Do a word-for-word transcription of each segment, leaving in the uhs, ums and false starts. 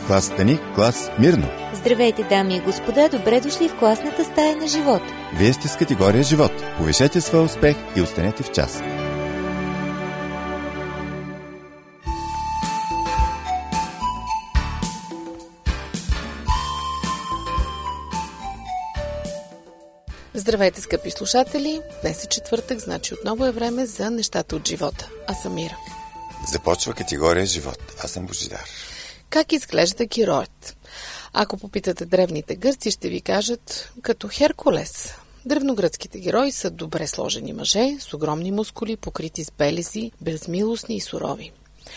Клас ни, клас мирно. Здравейте, дами и господа, добре дошли в класната стая на живот. Вие сте с категория живот. Повишете своя успех и останете в час. Здравейте, скъпи слушатели! Днес е четвъртък, значи отново е време за нещата от живота. Аз съм Мира. Започва категория живот. Аз съм Божидар. Как изглежда героят? Ако попитате древните гърци, ще ви кажат като Херкулес. Древногръцките герои са добре сложени мъже, с огромни мускули, покрити с белези, безмилостни и сурови.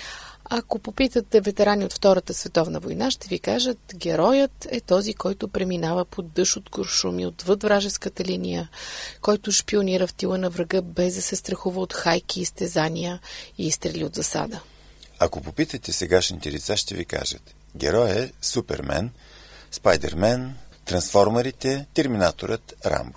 Ако попитате ветерани от Втората световна война, ще ви кажат, героят е този, който преминава под дъжд от куршуми отвъд вражеската линия, който шпионира в тила на врага, без да се страхува от хайки, изтезания и изстрели от засада. Ако попитате сегашните лица, ще ви кажат, герой е Супермен, Спайдермен, Трансформерите, Терминаторът, Рамбо.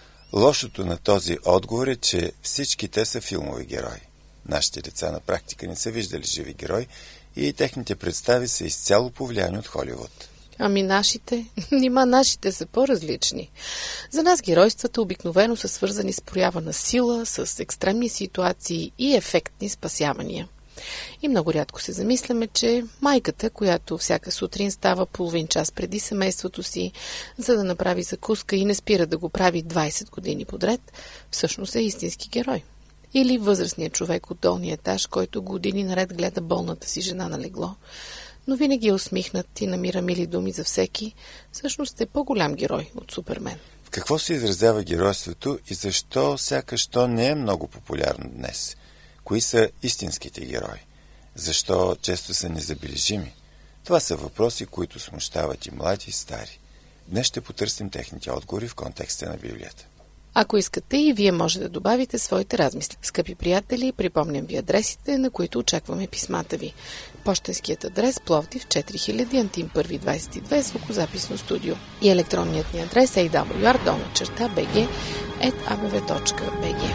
Лошото на този отговор е, че всички те са филмови герои. Нашите деца на практика не са виждали живи герои и техните представи са изцяло повлияни от Холивуд. Ами нашите? Нима нашите са по-различни. За нас геройствата обикновено са свързани с проява на сила, с екстремни ситуации и ефектни спасявания. И много рядко се замисляме, че майката, която всяка сутрин става половин час преди семейството си, за да направи закуска и не спира да го прави двайсет години подред, всъщност е истински герой. Или възрастният човек от долния етаж, който години наред гледа болната си жена на легло, но винаги е усмихнат и намира мили думи за всеки, всъщност е по-голям герой от Супермен. В какво се изразява геройството и защо сякаш то не е много популярно днес? Кои са истинските герои? Защо често са незабележими? Това са въпроси, които смущават и млади, и стари. Днес ще потърсим техните отговори в контекста на Библията. Ако искате и вие може да добавите своите размисли. Скъпи приятели, припомням ви адресите, на които очакваме писмата ви. Пощенският адрес Пловдив четири хиляди, Антим първи двайсет и две, звукозаписно студио. И електронният ни адрес е ей дабъл ю ар долна черта би джи ет а бе ве точка би джи.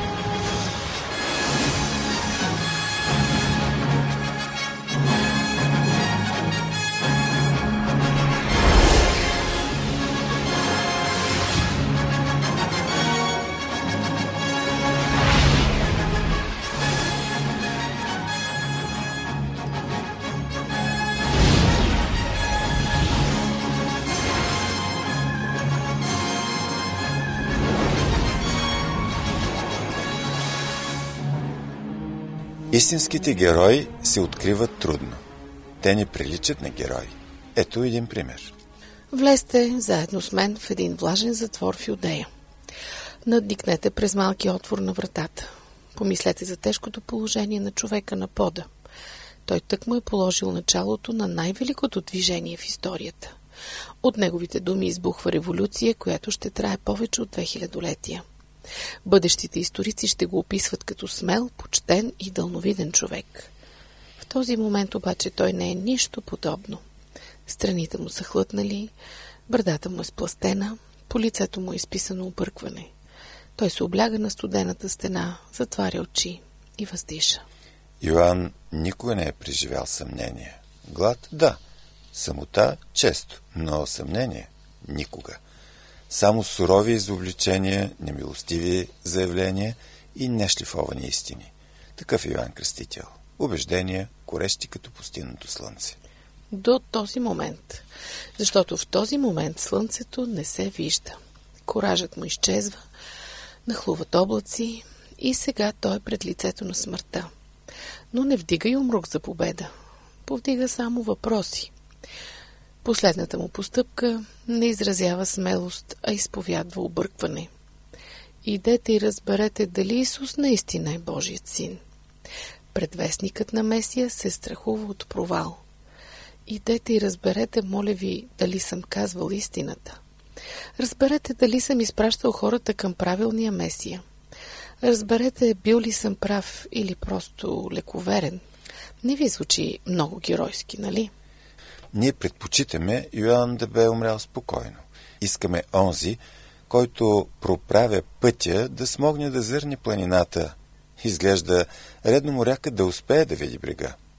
Истинските герои се откриват трудно. Те не приличат на герои. Ето един пример. Влезте заедно с мен в един влажен затвор в Юдея. Надникнете през малкия отвор на вратата. Помислете за тежкото положение на човека на пода. Той тък му е положил началото на най-великото движение в историята. От неговите думи избухва революция, която ще трае повече от две хилядолетия. Бъдещите историци ще го описват като смел, почтен и дълновиден човек. В този момент обаче той не е нищо подобно. Страните му са хлътнали, брадата му е сплъстена, по лицето му е изписано объркване. Той се обляга на студената стена, затваря очи и въздиша. Йоан никога не е преживял съмнение. Глад – да, самота – често, но съмнение – никога. Само сурови изобличения, немилостиви заявления и нешлифовани истини. Такъв е Йоан Кръстител. Убеждения, горещи като пустинното слънце. До този момент. Защото в този момент слънцето не се вижда. Коражът му изчезва, нахлуват облаци и сега той е пред лицето на смъртта. Но не вдига и умрук за победа. Повдига само въпроси. Последната му постъпка не изразява смелост, а изповядва объркване. Идете и разберете дали Исус наистина е Божият син. Предвестникът на Месия се страхува от провал. Идете и разберете, моля ви, дали съм казвал истината. Разберете дали съм изпращал хората към правилния Месия. Разберете, бил ли съм прав или просто лековерен. Не ви звучи много геройски, нали? Ние предпочитаме Йоан да бе умрял спокойно. Искаме онзи, който проправя пътя да смогне да зърне планината. Изглежда редно морякът да успее да види брега. В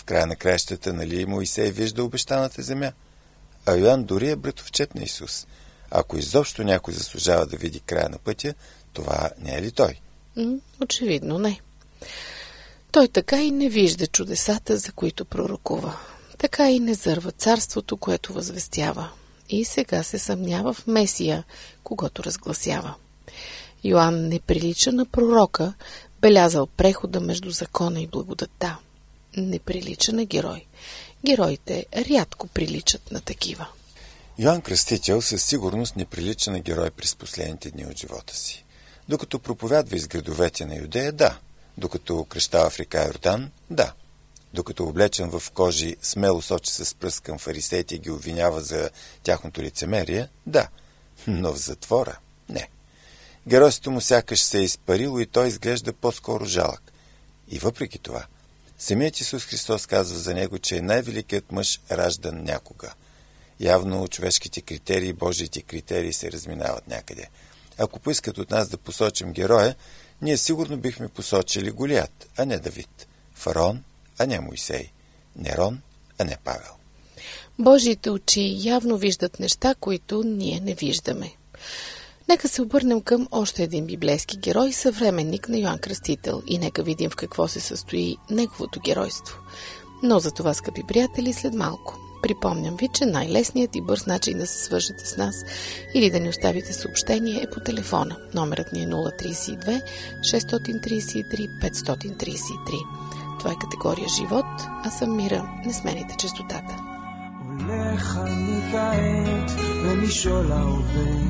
края на краищата, нали Моисей вижда обещаната земя? А Йоан дори е братовчет на Исус. Ако изобщо някой заслужава да види края на пътя, това не е ли той? Очевидно не. Той така и не вижда чудесата, за които пророкува. Така и не зърва царството, което възвестява. И сега се съмнява в Месия, когото разгласява. Йоан не прилича на пророка, белязал прехода между закона и благодата. Не прилича на герой. Героите рядко приличат на такива. Йоан Кръстител със сигурност не прилича на герой през последните дни от живота си. Докато проповядва из градовете на Юдея, да. Докато кръщава в река Йордан, да. Докато облечен в кожи смело сочи с пръст към фарисеите и ги обвинява за тяхното лицемерие, да. Но в затвора, не. Геройството му сякаш се е изпарило и той изглежда по-скоро жалък. И въпреки това, самият Исус Христос казва за него, че е най-великият мъж, раждан някога. Явно човешките критерии и Божиите критерии се разминават някъде. Ако поискат от нас да посочим героя, ние сигурно бихме посочили Голиат, а не Давид, Фараон, а не Моисей, Нерон, а не Павел. Божиите очи явно виждат неща, които ние не виждаме. Нека се обърнем към още един библейски герой, съвременник на Йоан Кръстител, и нека видим в какво се състои неговото геройство. Но за това, скъпи приятели, след малко. Припомням ви, че най-лесният и бърз начин да се свържете с нас или да ни оставите съобщение е по телефона. Номерът ни е нула три две шест три три пет три три. Това е категория живот, а съм Мира. Не смените честотата. הולך אני כעת במשעול ההווה,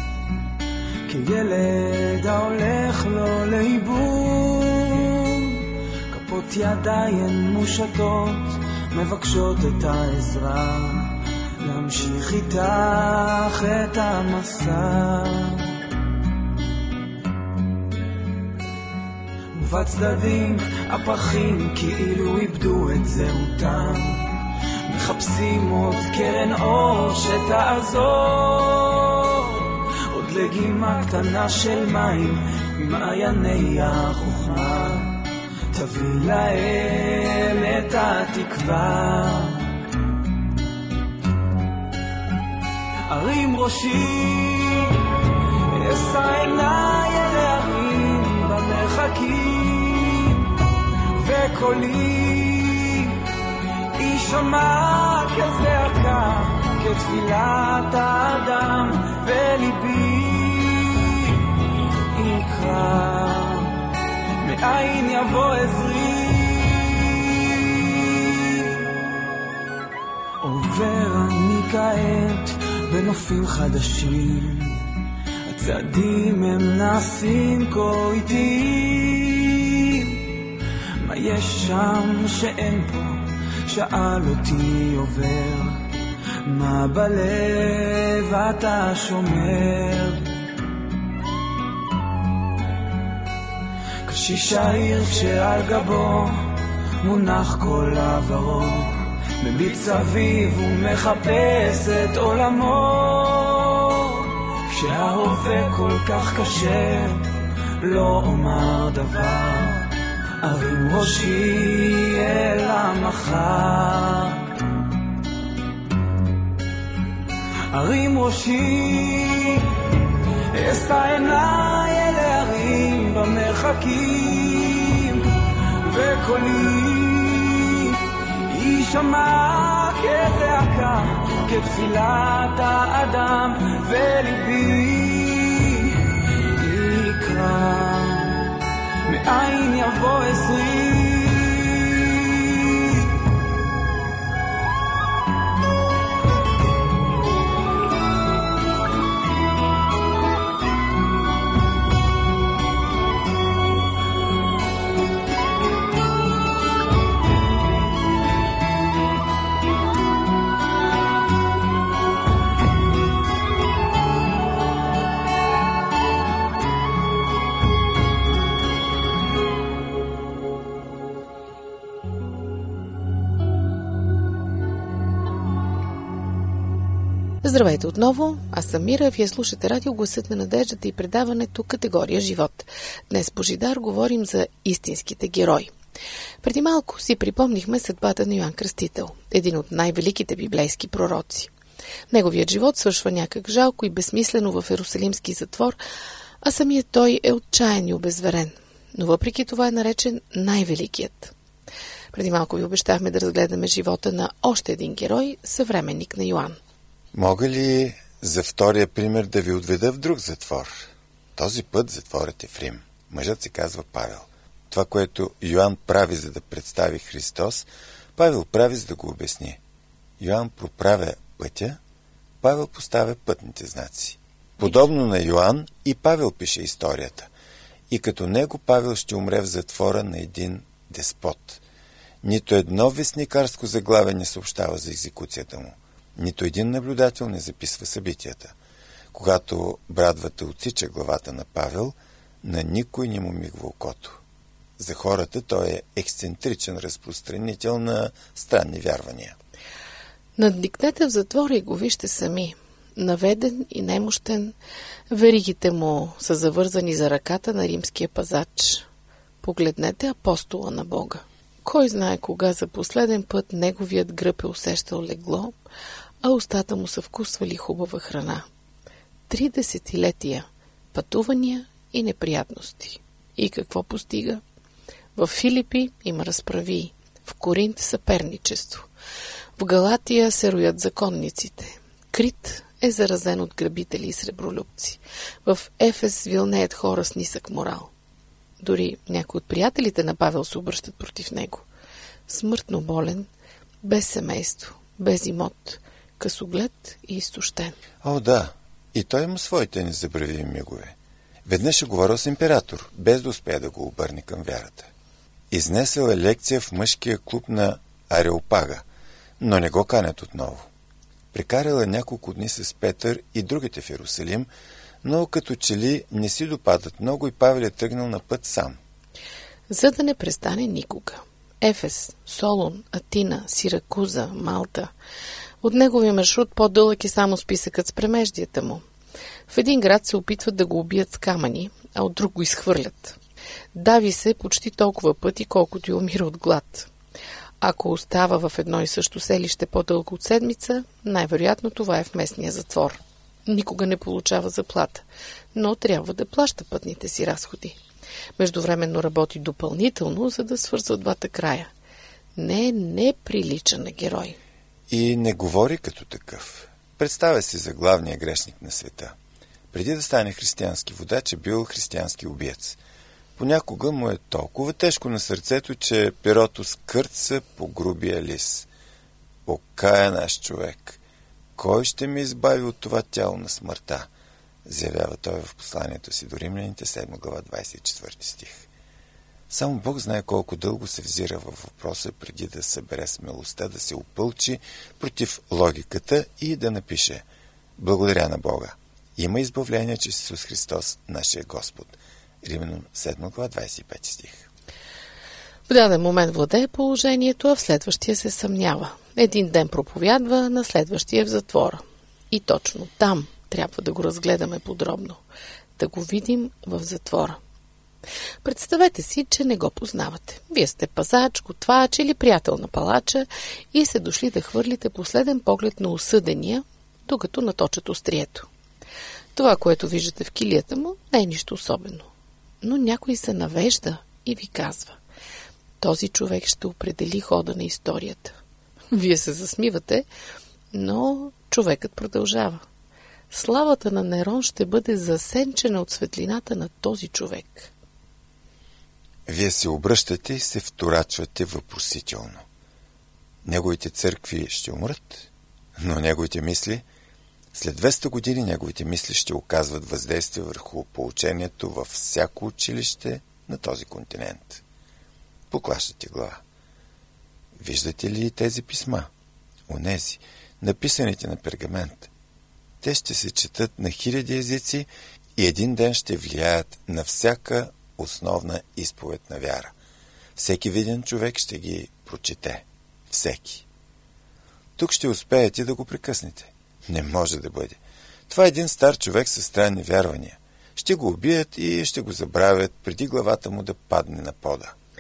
כילד ההולך לו לאיבוד, כפות ידיים מושטות מבקשות את העזרה, להמשיך איתך את המסע. ובצדדים הפחים כאילו איבדו את זהותם, מחפשים עוד קרן אור שתעזור, עוד לגימה קטנה של מים ממעייני החוכמה, תביא להם את התקווה. הרים ראשי, אשא עיניי אל ההרים במרחקים, וקולי יישמע כזעקה, כתפילת האדם, וליבי יקרא, מאין יבוא עזרי. עובר אני כעת בנופים חדשים, הצעדים הם נעשים כה איטיים, מה יש שם שאין פה, שאל אותי עובר, מה בלב אתה שומר. קשיש העיר כשעל גבו מונח כל עברו, מביט סביב ומחפש את עולמו, כשההווה כל כך קשה לא אומר דבר, הרים ראשי אל המחר. הרים ראשי, אשא עיניי אל ההרים במרחקים, וקולי יישמע כזעקה, כתפילת האדם, וליבי יקרא, מאין יבוא עזרי. Здравейте отново, аз съм Мира, вие слушате радио Гласът на надеждата и предаването Категория живот. Днес по Жидар говорим за истинските герои. Преди малко си припомнихме съдбата на Йоан Кръстител, един от най-великите библейски пророци. Неговият живот свършва някак жалко и безсмислено в Ерусалимски затвор, а самият той е отчаян и обезверен. Но въпреки това е наречен най-великият. Преди малко ви обещахме да разгледаме живота на още един герой, съвременник на Йоан. Мога ли за втория пример да ви отведа в друг затвор? Този път затворът е в Рим. Мъжът се казва Павел. Това, което Йоан прави, за да представи Христос, Павел прави, за да го обясни. Йоан проправя пътя, Павел поставя пътните знаци. Подобно на Йоан, и Павел пише историята. И като него Павел ще умре в затвора на един деспот. Нито едно вестникарско заглавие не съобщава за екзекуцията му. Нито един наблюдател не записва събитията. Когато брадвата отсича главата на Павел, на никой не му мигва окото. За хората той е ексцентричен разпространител на странни вярвания. Надникнете в затвора и го вижте сами. Наведен и немощен, веригите му са завързани за ръката на римския пазач. Погледнете апостола на Бога. Кой знае кога за последен път неговият гръб е усещал легло, а устата му са вкусвали хубава храна. Три десетилетия пътувания и неприятности. И какво постига? В Филипи има разправии, в Коринт съперничество, в Галатия се роят законниците, Крит е заразен от грабители и сребролюбци, в Ефес вилнеят хора с нисък морал. Дори някои от приятелите на Павел се обръщат против него. Смъртно болен, без семейство, без имот, късоглед и изтощен. О, да, и той има своите незабравими мигове. Веднъж е говорил с император, без да успее да го обърне към вярата. Изнесъл е лекция в мъжкия клуб на Ареопага, но не го канят отново. Прекарал е няколко дни с Петър и другите в Иерусалим, но като че ли не си допадат много и Павел е тръгнал на път сам. За да не престане никога. Ефес, Солун, Атина, Сиракуза, Малта. От неговия маршрут по-дълъг е само списъкът с премеждията му. В един град се опитват да го убият с камъни, а от друг го изхвърлят. Дави се почти толкова пъти, колкото и умира от глад. Ако остава в едно и също селище по-дълго от седмица, най-вероятно това е в местния затвор. Никога не получава заплата, но трябва да плаща пътните си разходи. Междувременно работи допълнително, за да свързва двата края. Не, не прилича на герой. И не говори като такъв. Представя се за главния грешник на света. Преди да стане християнски водач е бил християнски убиец. Понякога му е толкова тежко на сърцето, че перото скърца по грубия лист. Окая наш човек! Кой ще ме избави от това тяло на смъртта? Заявява той в посланието си до Римляните, седма глава, двадесет и четвърти стих. Само Бог знае колко дълго се взира във въпроса, преди да събере смелостта да се опълчи против логиката и да напише: благодаря на Бога. Има избавление чрез Исус Христос, нашия Господ. Римляни седма глава, двадесет и пети стих. В даден момент владее положението, а в следващия се съмнява. Един ден проповядва, на следващия в затвора. И точно там трябва да го разгледаме подробно. Да го видим в затвора. Представете си, че не го познавате. Вие сте пазач, готвач или приятел на палача и се дошли да хвърлите последен поглед на осъдения, докато наточат острието. Това, което виждате в килията му, не е нищо особено. Но някой се навежда и ви казва: този човек ще определи хода на историята. Вие се засмивате, но човекът продължава. Славата на Нерон ще бъде засенчена от светлината на този човек. Вие се обръщате и се вторачвате въпросително. Неговите църкви ще умрат, но неговите мисли, след двеста години неговите мисли ще оказват въздействие върху поучението във всяко училище на този континент. Поклащате глава. Виждате ли тези писма? Онези, написаните на пергамент. Те ще се четат на хиляди езици и един ден ще влияят на всяка основна изповед на вяра. Всеки виден човек ще ги прочете. Всеки. Тук ще успеете да го прекъснете. Не може да бъде. Това е един стар човек със странни вярвания. Ще го убият и ще го забравят преди главата му да падне на пода.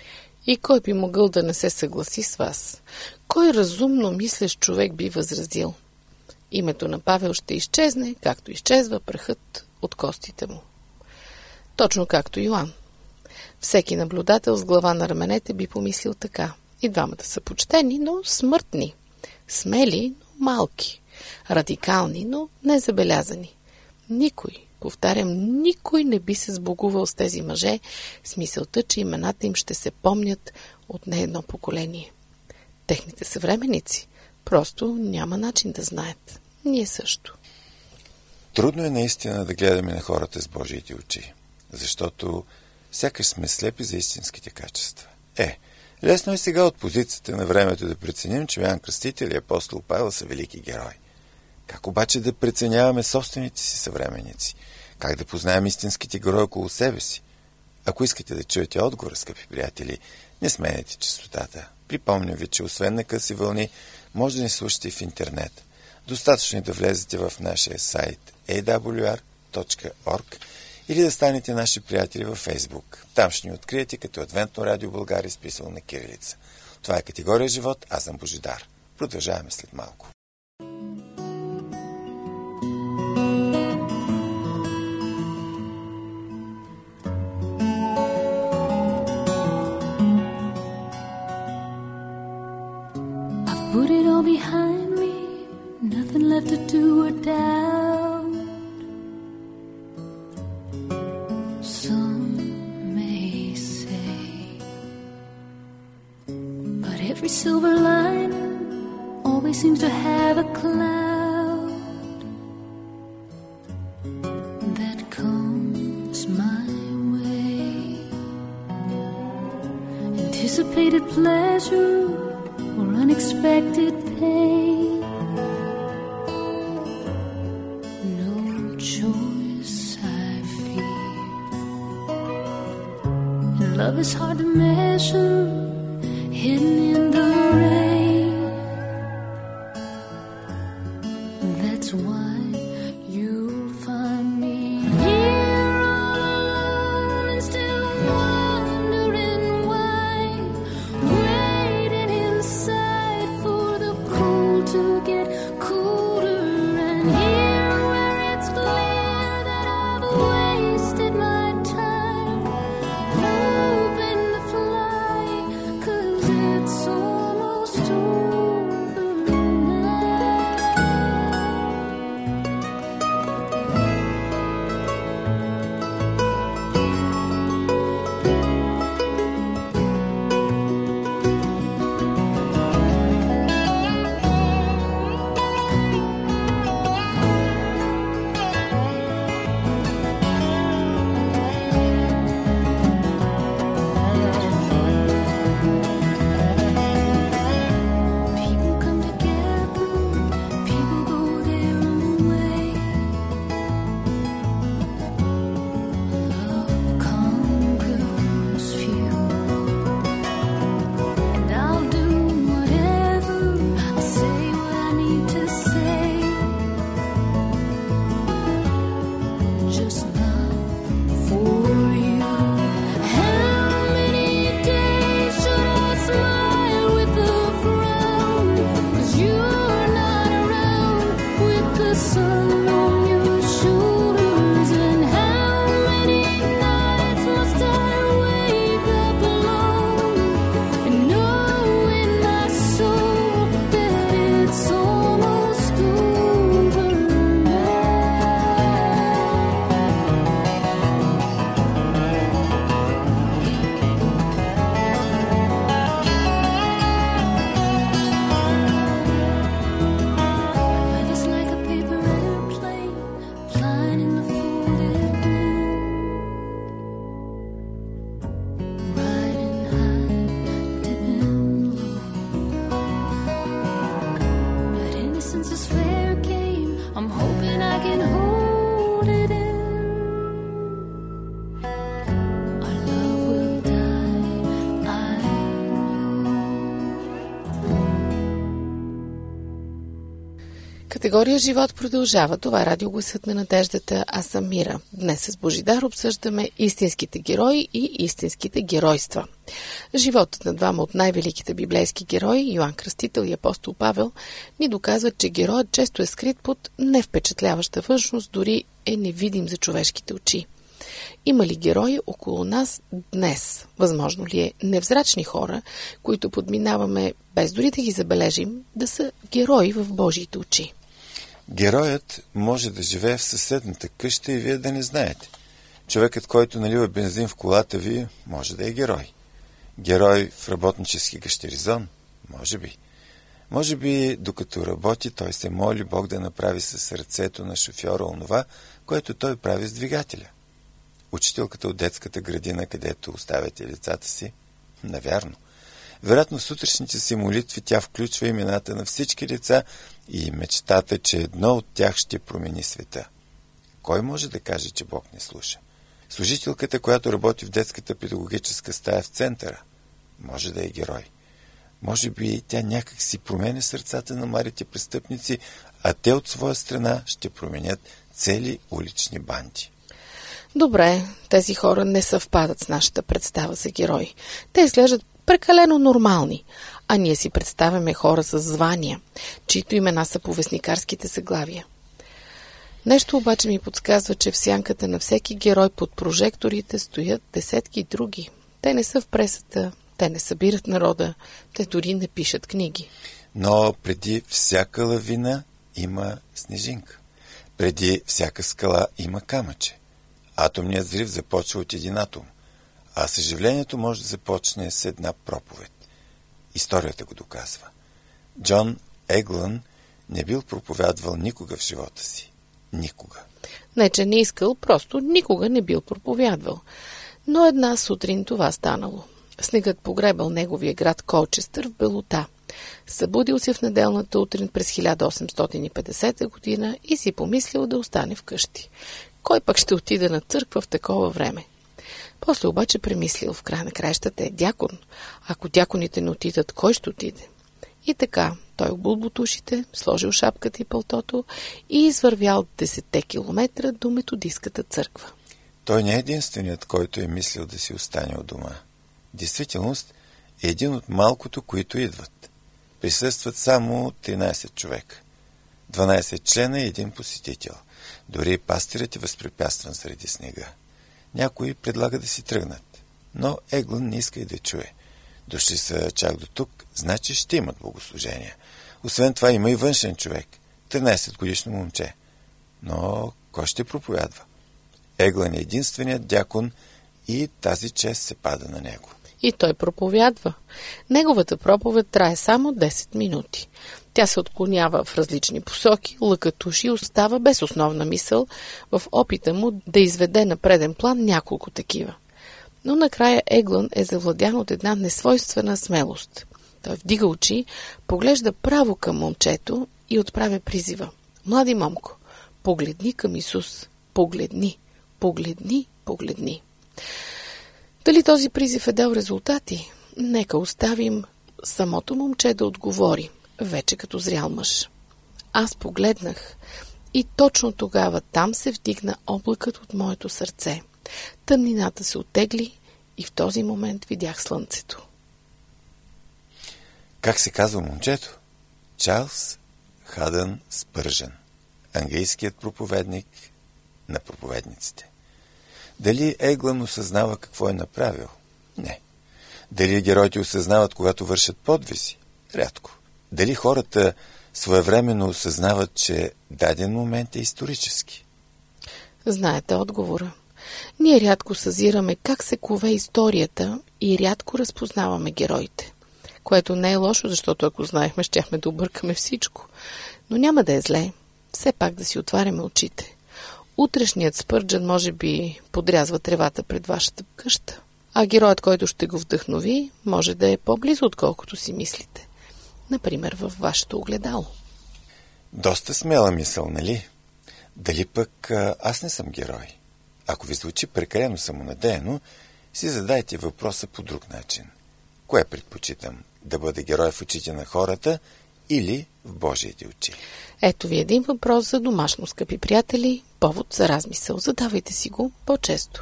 И кой би могъл да не се съгласи с вас? Кой разумно мислещ човек би възразил? Името на Павел ще изчезне, както изчезва прахът от костите му. Точно както Йоан. Всеки наблюдател с глава на раменете би помислил така. И двамата са почтени, но смъртни. Смели, но малки. Радикални, но незабелязани. Никой, повтарям, никой не би се сбогувал с тези мъже с мисълта, че имената им ще се помнят от не едно поколение. Техните съвременници просто няма начин да знаят. Ние също. Трудно е наистина да гледаме на хората с Божиите очи, защото сякаш сме слепи за истинските качества. Е, лесно е сега от позицията на времето да преценим, че Йоан Кръстител и апостол Павел са велики герои. Как обаче да преценяваме собствените си съвременници? Как да познаем истинските герои около себе си? Ако искате да чуете отговора, скъпи приятели, не сменяйте честотата. Припомням ви, че освен на къси вълни, може да ни слушате в интернет. Достатъчно е да влезете в нашия сайт ей дабъл ю ар точка орг или да станете наши приятели във Фейсбук. Там ще ни откриете като Адвентно радио България, изписано на кирилица. Това е категория живот, аз съм Божидар. Продължаваме след малко. Put it all behind me, nothing left to do or doubt. Some may say, but every silver lining always seems to have a cloud that comes my way. Anticipated pleasure or unexpected pain, no choice I fear, and love is hard to measure, hidden in the rain. That's why you'll find me here all alone and still wondering why, waiting inside for the cold to get cooler, and here where it's clear that I've wasted my time, hoping to fly Категория живот продължава. Това е радиогласът на надеждата. Аз съм Мира. Днес с Божидар обсъждаме истинските герои и истинските геройства. Животът на двама от най-великите библейски герои, Йоан Кръстител и апостол Павел, ни доказват, че героят често е скрит под невпечатляваща външност, дори е невидим за човешките очи. Има ли герои около нас днес? Възможно ли е невзрачни хора, които подминаваме, без дори да ги забележим, да са герои в Божиите очи? Героят може да живее в съседната къща и вие да не знаете. Човекът, който налива бензин в колата ви, може да е герой. Герой в работнически гащеризон? Може би. Може би, докато работи, той се моли Бог да направи със сърцето на шофьора онова, което той прави с двигателя. Учителката от детската градина, където оставяте децата си? Навярно. Вероятно, в сутрешните си молитви тя включва имената на всички деца и мечтата, че едно от тях ще промени света. Кой може да каже, че Бог не слуша? Служителката, която работи в детската педагогическа стая в центъра, може да е герой. Може би тя някак си променя сърцата на младите престъпници, а те от своя страна ще променят цели улични банди. Добре, тези хора не съвпадат с нашата представа за герои. Те изглеждат прекалено нормални, а ние си представяме хора с звания, чието имена са по вестникарските заглавия. Нещо обаче ми подсказва, че в сянката на всеки герой под прожекторите стоят десетки други. Те не са в пресата, те не събират народа, те дори не пишат книги. Но преди всяка лавина има снежинка. Преди всяка скала има камъче. Атомният взрив започва от един атом, а съживлението може да започне с една проповед. Историята го доказва. Джон Еглън не бил проповядвал никога в живота си. Никога. Не, че не искал, просто никога не бил проповядвал. Но една сутрин това станало. Снегът погребал неговия град Колчестър в белота. Събудил се в неделната утрин през хиляда осемстотин и петдесета година и си помислил да остане вкъщи. Кой пък ще отиде на църква в такова време? После обаче премислил, в края на краищата е дякон. Ако дяконите не отидат, кой ще отиде? И така, той обул бутушите, сложил шапката и пълтото и извървял десетте километра до методистката църква. Той не е единственият, който е мислил да си остане от дома. Действителност е един от малкото, които идват. Присъстват само тринайсет човека. дванайсет члена и един посетител. Дори пастирът е възпрепятстван заради снега. Някои предлага да си тръгнат, но Еглън не иска и да чуе. Дошли са чак до тук, значи ще имат богослужения. Освен това има и външен човек, тринайсет годишно момче. Но кой ще проповядва? Еглън е единственият дякон и тази чест се пада на него. И той проповядва. Неговата проповед трае само десет минути. Тя се отклонява в различни посоки, лъкатуши и остава без основна мисъл в опита му да изведе на преден план няколко такива. Но накрая Еглън е завладян от една несвойствена смелост. Той вдига очи, поглежда право към момчето и отправя призива. Млади момко, погледни към Исус. Погледни, погледни, погледни. Дали този призив е дал резултати? Нека оставим самото момче да отговори, вече като зрял мъж. Аз погледнах и точно тогава там се вдигна облакът от моето сърце. Тъмнината се оттегли и в този момент видях слънцето. Как се казва момчето? Чарлз Хадън Спържън, английският проповедник на проповедниците. Дали Еглън осъзнава какво е направил? Не. Дали героите осъзнават, когато вършат подвизи? Рядко. Дали хората своевременно осъзнават, че даден момент е исторически? Знаете отговора. Ние рядко съзираме как се кове историята и рядко разпознаваме героите. Което не е лошо, защото ако знаехме, щяхме да объркаме всичко. Но няма да е зле. Все пак да си отваряме очите. Утрешният Спържън може би подрязва тревата пред вашата къща, а героят, който ще го вдъхнови, може да е по-близо, отколкото си мислите. Например, във вашето огледало. Доста смела мисъл, нали? Дали пък аз не съм герой? Ако ви звучи прекалено самонадеяно, си задайте въпроса по друг начин. Кое предпочитам? Да бъда герой в очите на хората или в Божиите очи? Ето ви един въпрос за домашно, скъпи приятели, повод за размисъл. Задавайте си го по-често.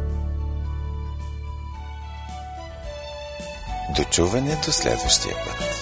До чуване до следващия път.